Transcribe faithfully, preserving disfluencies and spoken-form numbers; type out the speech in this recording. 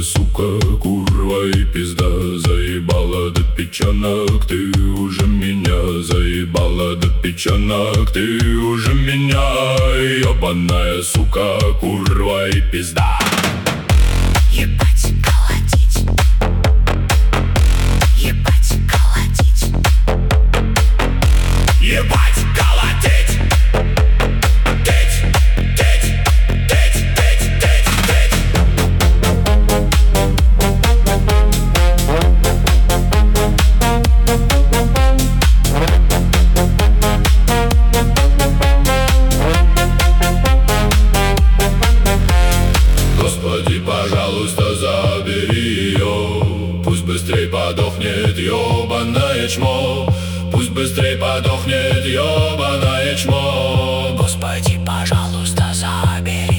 Ебаная сука, курва и пизда. Заебала до печенок, ты уже меня. Заебала до печенок, ты уже меня. Ебаная сука, курва и пизда. Ебать, колотить. Ебать, колотить. Ебать, колотить. Теть, теть, теть, теть, теть, теть. Господи, пожалуйста, забери ее. Пусть быстрей подохнет ебаное чмо. Пусть быстрей подохнет ебаное чмо. Господи, пожалуйста, забери.